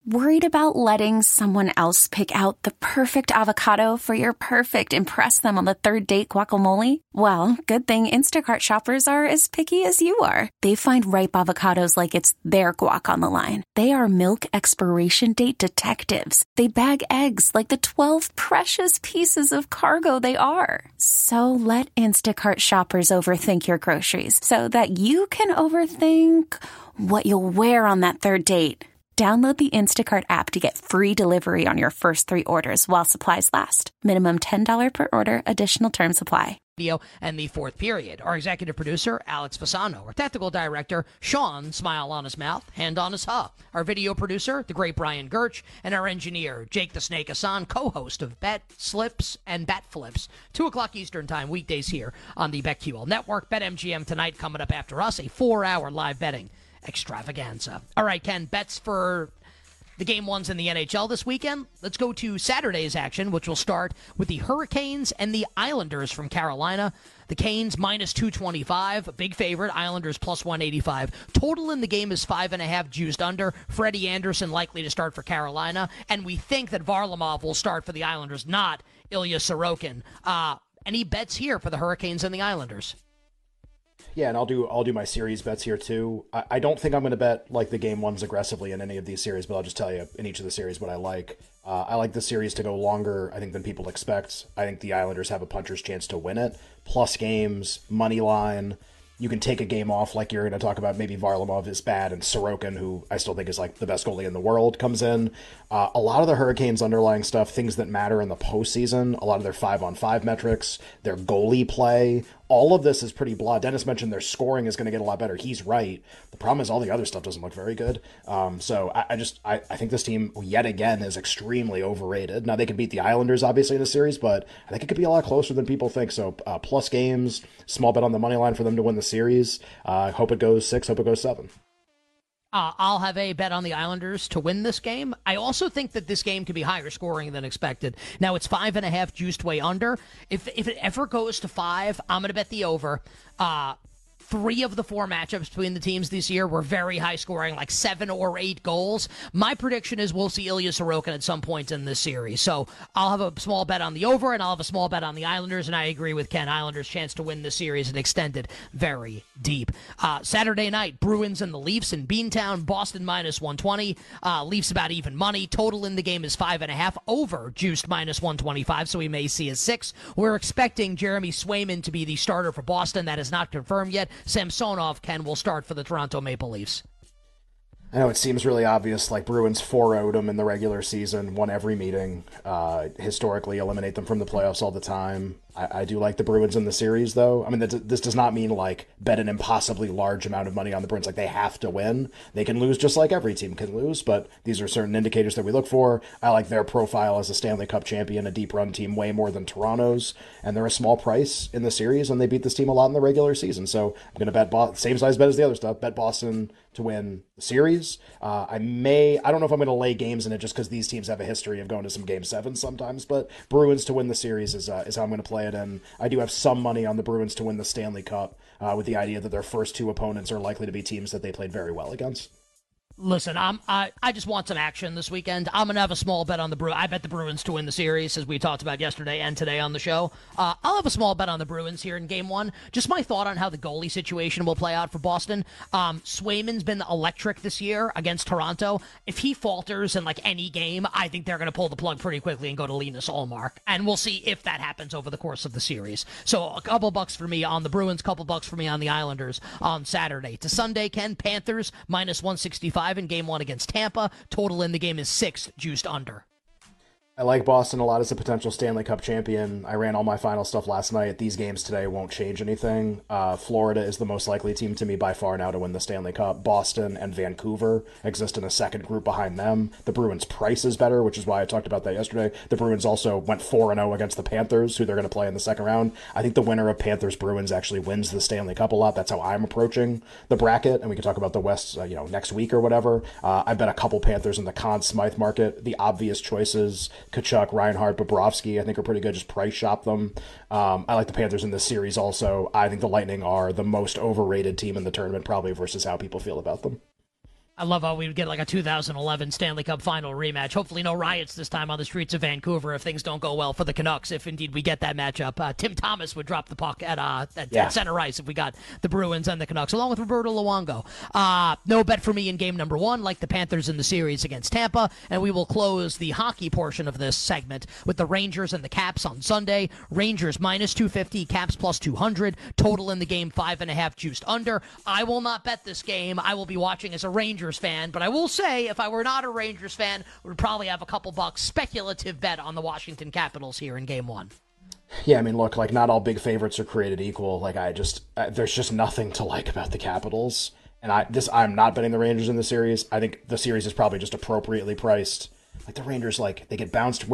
Worried about letting someone else pick out the perfect avocado for your perfect impress them on the third date guacamole? Well, good thing Instacart shoppers are as picky as you are. They find ripe avocados like it's their guac on the line. They are milk expiration date detectives. They bag eggs like the 12 precious pieces of cargo they are. So let Instacart shoppers overthink your groceries so that you can overthink what you'll wear on that third date. Download the Instacart app to get free delivery on your first 3 orders while supplies last. Minimum $10 per order. Additional terms apply. And the fourth period. Our executive producer, Alex Fasano. Our technical director, Sean, smile on his mouth, hand on his huh. Our video producer, the great Brian Gertch. And our engineer, Jake the Snake Hassan, co-host of Bet Slips and Bat Flips. 2 o'clock Eastern time, weekdays here on the BetQL Network. BetMGM tonight coming up after us, a 4-hour live betting extravaganza. All right, Ken, bets for the game ones in the NHL this weekend. Let's go to Saturday's action, which will start with the Hurricanes and the Islanders from Carolina. The Canes minus 225, a big favorite. Islanders plus 185. Total in the game is 5.5, juiced under. Freddie Anderson likely to start for Carolina, and we think that Varlamov will start for the Islanders, not Ilya Sorokin. Any bets here for the Hurricanes and the Islanders? Yeah, and I'll do my series bets here too. I don't think I'm going to bet like the game ones aggressively in any of these series, but I'll just tell you in each of the series what I like. I like the series to go longer, I think, than people expect. I think the Islanders have a puncher's chance to win it. Plus games, money line. You can take a game off, like you're going to talk about. Maybe Varlamov is bad, and Sorokin, who I still think is like the best goalie in the world, comes in. A lot of the Hurricanes' underlying stuff, things that matter in the postseason, a lot of their 5-on-5 metrics, their goalie play, all of this is pretty blah. Dennis mentioned their scoring is going to get a lot better. He's right. The problem is all the other stuff doesn't look very good. So I think this team, yet again, is extremely overrated. Now, they could beat the Islanders, obviously, in the series, but I think it could be a lot closer than people think. So plus games, small bet on the money line for them to win the series. Hope it goes 6, hope it goes 7. I'll have a bet on the Islanders to win this game. I also think that this game could be higher scoring than expected. Now, it's 5.5 juiced way under. If it ever goes to 5, I'm going to bet the over. 3 of the 4 matchups between the teams this year were very high scoring, like 7 or 8 goals. My prediction is we'll see Ilya Sorokin at some point in this series. So I'll have a small bet on the over, and I'll have a small bet on the Islanders, and I agree with Ken. Islanders' chance to win this series and extended very deep. Saturday night, Bruins and the Leafs in Beantown, Boston minus 120. Leafs about even money. Total in the game is 5.5. Over juiced minus 125, so we may see a 6. We're expecting Jeremy Swayman to be the starter for Boston. That is not confirmed yet. Samsonov, Ken, will start for the Toronto Maple Leafs. I know it seems really obvious, like Bruins 4-0'd them in the regular season, won every meeting, historically eliminate them from the playoffs all the time. I do like the Bruins in the series, though. I mean, this does not mean, like, bet an impossibly large amount of money on the Bruins. Like, they have to win. They can lose just like every team can lose, but these are certain indicators that we look for. I like their profile as a Stanley Cup champion, a deep-run team, way more than Toronto's, and they're a small price in the series, and they beat this team a lot in the regular season. So I'm going to bet same size bet as the other stuff, bet Boston to win the series. I don't know if I'm going to lay games in it just because these teams have a history of going to some Game 7s sometimes, but Bruins to win the series is how I'm going to play it, and I do have some money on the Bruins to win the Stanley Cup with the idea that their first 2 opponents are likely to be teams that they played very well against. Listen, I just want some action this weekend. I'm going to have a small bet on the Bruins. I bet the Bruins to win the series, as we talked about yesterday and today on the show. I'll have a small bet on the Bruins here in Game 1. Just my thought on how the goalie situation will play out for Boston. Swayman's been electric this year against Toronto. If he falters in, like, any game, I think they're going to pull the plug pretty quickly and go to Linus Ullmark. And we'll see if that happens over the course of the series. So a couple bucks for me on the Bruins, couple bucks for me on the Islanders on Saturday. To Sunday, Ken, Panthers minus 165. In Game 1 against Tampa. Total in the game is 6, juiced under. I like Boston a lot as a potential Stanley Cup champion. I ran all my final stuff last night. These games today won't change anything. Florida is the most likely team to me by far now to win the Stanley Cup. Boston and Vancouver exist in a second group behind them. The Bruins' price is better, which is why I talked about that yesterday. The Bruins also went 4-0 against the Panthers, who they're going to play in the second round. I think the winner of Panthers-Bruins actually wins the Stanley Cup a lot. That's how I'm approaching the bracket, and we can talk about the West next week or whatever. I bet a couple Panthers in the Conn Smythe market. The obvious choices, Kachuk, Reinhart, Bobrovsky, I think are pretty good. Just price shop them. I like the Panthers in this series also. I think the Lightning are the most overrated team in the tournament, probably, versus how people feel about them. I love how we would get like a 2011 Stanley Cup final rematch. Hopefully no riots this time on the streets of Vancouver if things don't go well for the Canucks, if indeed we get that matchup. Tim Thomas would drop the puck at center ice if we got the Bruins and the Canucks, along with Roberto Luongo. No bet for me in game number one, like the Panthers in the series against Tampa, and we will close the hockey portion of this segment with the Rangers and the Caps on Sunday. Rangers minus 250, Caps plus 200, total in the game 5.5 juiced under. I will not bet this game. I will be watching as a Rangers fan, but I will say if I were not a Rangers fan, we would probably have a couple bucks speculative bet on the Washington Capitals here in game one. Yeah, I mean, look, like not all big favorites are created equal. Like there's just nothing to like about the Capitals, and I'm not betting the Rangers in the series. I think the series is probably just appropriately priced. Like the Rangers, like they get bounced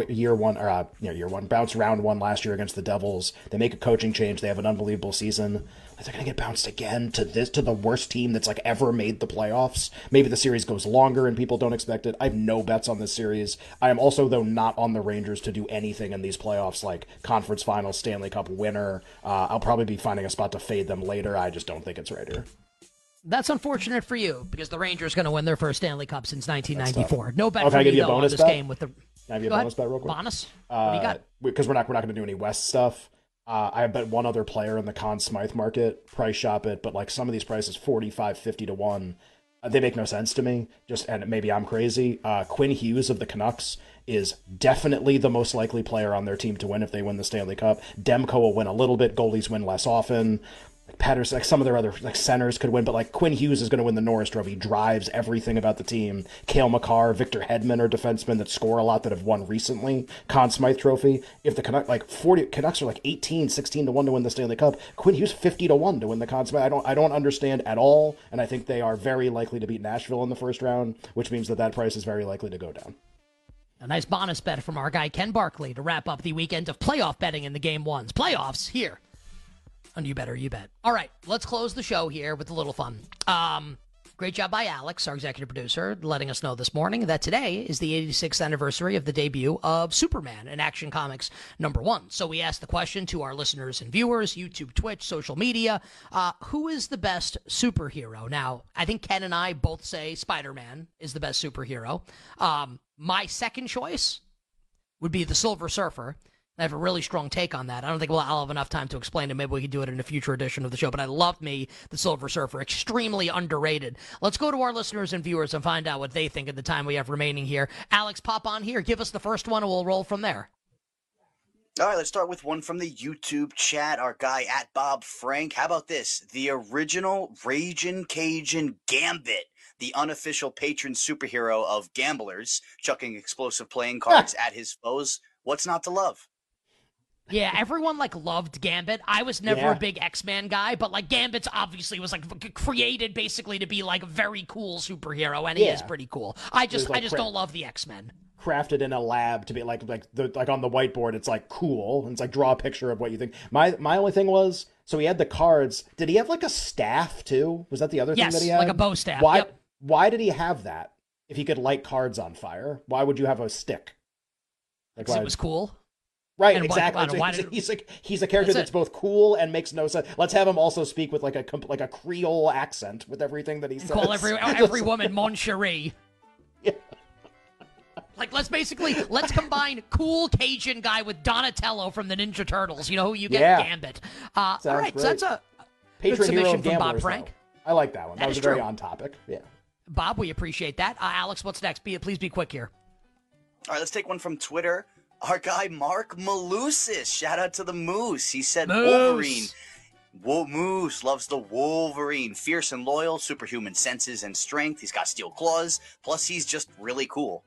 bounced round one last year against the Devils. They make a coaching change. They have an unbelievable season. Like they're gonna get bounced again to the worst team that's like ever made the playoffs. Maybe the series goes longer and people don't expect it. I have no bets on this series. I am also though not on the Rangers to do anything in these playoffs, like conference finals, Stanley Cup winner. I'll probably be finding a spot to fade them later. I just don't think it's right here. That's unfortunate for you because the Rangers going to win their first Stanley Cup since 1994. No bet for me though on this bet? Game with the. Can I give you a bonus bet real quick? Bonus? What do you got? Because we're not going to do any West stuff. I bet one other player in the Conn Smythe market, price shop it, but like some of these prices 45, 50 to 1. They make no sense to me. And maybe I'm crazy. Quinn Hughes of the Canucks is definitely the most likely player on their team to win if they win the Stanley Cup. Demko will win a little bit. Goalies win less often. Like Patterson, like some of their other like centers could win, but like Quinn Hughes is going to win the Norris Trophy. He drives everything about the team. Cale Makar, Victor Hedman are defensemen that score a lot that have won recently. Conn Smythe Trophy. If the Canucks are like 18, 16 to 1 to win the Stanley Cup, Quinn Hughes 50 to 1 to win the Conn Smythe. I don't understand at all, and I think they are very likely to beat Nashville in the first round, which means that price is very likely to go down. A nice bonus bet from our guy Ken Barkley to wrap up the weekend of playoff betting in the game ones. Playoffs here. And you bet. All right, let's close the show here with a little fun. Great job by Alex, our executive producer, letting us know this morning that today is the 86th anniversary of the debut of Superman in Action Comics #1. So we asked the question to our listeners and viewers, YouTube, Twitch, social media, who is the best superhero? Now, I think Ken and I both say Spider-Man is the best superhero. My second choice would be the Silver Surfer. I have a really strong take on that. I don't think I'll have enough time to explain it. Maybe we could do it in a future edition of the show. But I love me the Silver Surfer. Extremely underrated. Let's go to our listeners and viewers and find out what they think at the time we have remaining here. Alex, pop on here. Give us the first one, and we'll roll from there. All right, let's start with one from the YouTube chat. Our guy at Bob Frank. How about this? The original Ragin' Cajun Gambit, the unofficial patron superhero of gamblers, chucking explosive playing cards at his foes. What's not to love? Yeah, everyone loved Gambit. I was never a big X-Men guy, but Gambit's obviously was created basically to be a very cool superhero, and he is pretty cool. I just don't love the X-Men. Crafted in a lab to be like on the whiteboard, it's cool, and it's draw a picture of what you think. My only thing was, so he had the cards. Did he have a staff too? Was that the other thing that he had? Like a bow staff. Why did he have that? If he could light cards on fire, why would you have a stick? Because it was cool. Right, and exactly. He's a character that's both cool and makes no sense. Let's have him also speak with a Creole accent with everything that he says. Call every woman Mon Cherie. Yeah. Let's combine cool Cajun guy with Donatello from the Ninja Turtles. You know who you get? Gambit. All right, so that's a patron good submission hero from Bob Frank. Though. I like that one. That was very on topic. Yeah. Bob, we appreciate that. Alex, what's next? Please be quick here. All right, let's take one from Twitter. Our guy, Mark Malusis. Shout out to the Moose. He said Wolverine. Moose loves the Wolverine. Fierce and loyal, superhuman senses and strength. He's got steel claws. Plus, he's just really cool.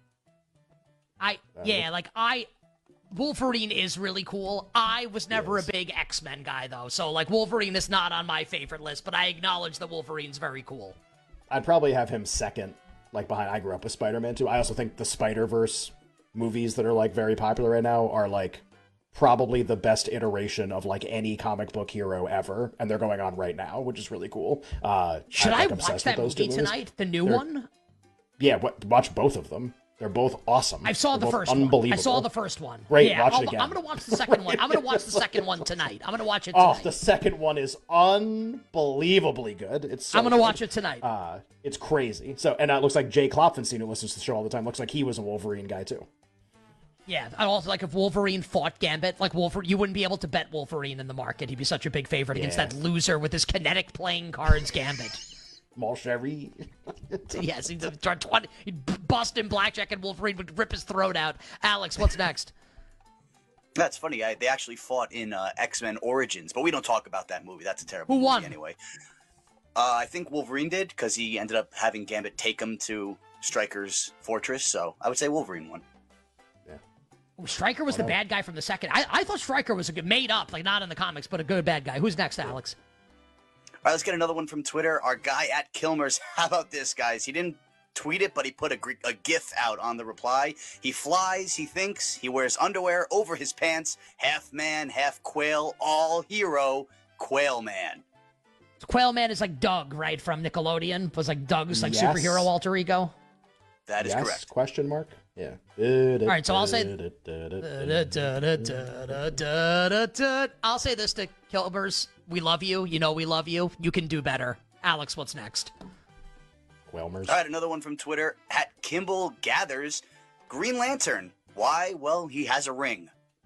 Wolverine is really cool. I was never a big X-Men guy, though. So, Wolverine is not on my favorite list, but I acknowledge that Wolverine's very cool. I'd probably have him second, behind. I grew up with Spider-Man, too. I also think the Spider-Verse movies that are very popular right now are probably the best iteration of any comic book hero ever, and they're going on right now, which is really cool. Should I watch that movie tonight? The new one? Yeah, watch both of them. They're both awesome. I saw They're the both first unbelievable. one. I saw the first one. Great, yeah, watch it again. I'm going to watch the second one. I'm going to watch the second one tonight. I'm going to watch it tonight. Oh, the second one is unbelievably good. It's so I'm going to good. watch it tonight. It's crazy. So, and it looks like Jay Klopfenstein, who listens to the show all the time, looks like he was a Wolverine guy too. Yeah, I also like if Wolverine fought Gambit, like Wolverine, you wouldn't be able to bet Wolverine in the market. He'd be such a big favorite against that loser with his kinetic playing cards, Gambit. Malchery. Yes, he'd bust in blackjack and Wolverine would rip his throat out. Alex, what's next? That's funny. They actually fought in X-Men Origins, but we don't talk about that movie. That's a terrible Who won? movie anyway. I think Wolverine did because he ended up having Gambit take him to Stryker's fortress. So I would say Wolverine won. Stryker was the bad guy from the second. I thought Stryker was a good, made up, like not in the comics, but a good bad guy. Who's next, Alex? All right, let's get another one from Twitter. Our guy at Kilmer's. How about this, guys? He didn't tweet it, but he put a GIF out on the reply. He flies, he thinks, he wears underwear over his pants, half man, half quail, all hero, Quail Man. So Quail Man is like Doug, right, from Nickelodeon? Was like Doug's like Yes. superhero alter ego? That is correct. Question mark? Yeah. All right, so I'll say I'll say this to Kilbers. We love you. You know we love you. You can do better. Alex, what's next? Quelmers. All right, another one from Twitter at Kimball Gathers. Green Lantern. Why? Well, he has a ring.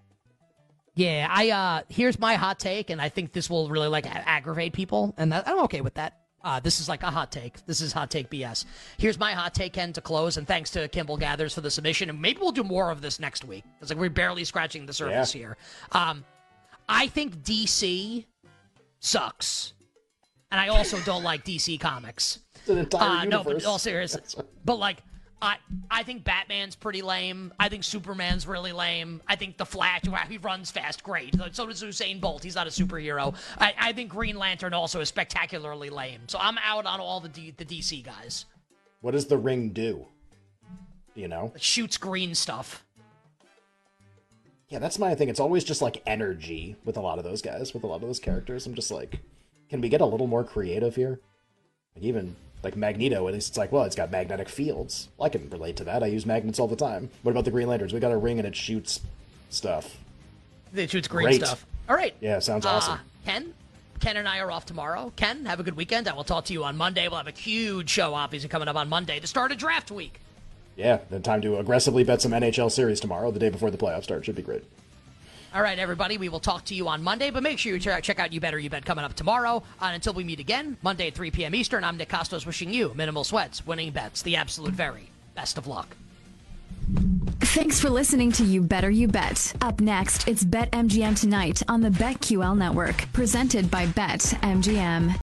Yeah, here's my hot take, and I think this will really like aggravate people, and I'm okay with that. This is like a hot take. This is hot take BS. Here's my hot take, Ken, to close, and thanks to Kimball Gathers for the submission, and maybe we'll do more of this next week. It's like we're barely scratching the surface here. I think DC sucks, and I also don't like DC Comics. It's an entire universe. No, but all serious. But like, I think Batman's pretty lame. I think Superman's really lame. I think The Flash, he runs fast, great. So does Usain Bolt. He's not a superhero. I think Green Lantern also is spectacularly lame. So I'm out on all the DC guys. What does the ring do? You know? It shoots green stuff. Yeah, that's my thing. It's always just like energy with a lot of those guys, with a lot of those characters. I'm just like, can we get a little more creative here? Like even like Magneto, at least it's like, well, it's got magnetic fields. Well, I can relate to that. I use magnets all the time. What about the Green Lanterns? We got a ring and it shoots stuff. It shoots green Great. stuff. All right. Yeah, sounds awesome. Ken and I are off tomorrow. Ken, have a good weekend. I will talk to you on Monday. We'll have a huge show, obviously, coming up on Monday to start a draft week. Yeah, then time to aggressively bet some NHL series tomorrow, the day before the playoffs start. Should be great. All right, everybody, we will talk to you on Monday, but make sure you check out You Better You Bet coming up tomorrow. And until we meet again, Monday at 3 p.m. Eastern, I'm Nick Costos wishing you minimal sweats, winning bets, the absolute very best of luck. Thanks for listening to You Better You Bet. Up next, it's BetMGM Tonight on the BetQL Network, presented by BetMGM.